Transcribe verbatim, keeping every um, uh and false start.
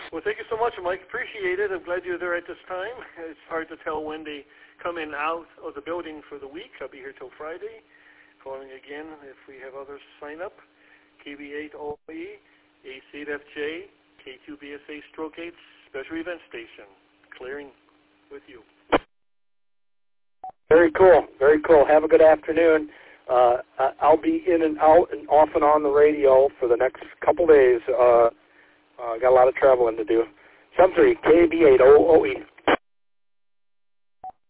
Well, thank you so much, Mike. Appreciate it. I'm glad you're there at this time. It's hard to tell when they come in out of the building for the week. I'll be here till Friday. Calling again if we have others sign up. K B eight O E, A C eight F J, K two B S A Stroke eight, Special Event Station. Clearing with you. Very cool. Very cool. Have a good afternoon. Uh, I'll be in and out and off and on the radio for the next couple days. Uh, uh, got a lot of traveling to do. seven three K B eight O O E.